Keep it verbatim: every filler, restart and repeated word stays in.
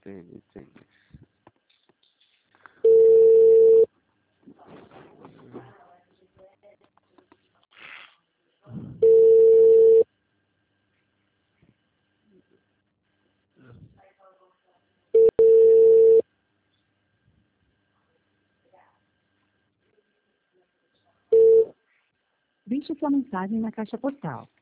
entendi, entendi. Deixe sua mensagem na caixa postal.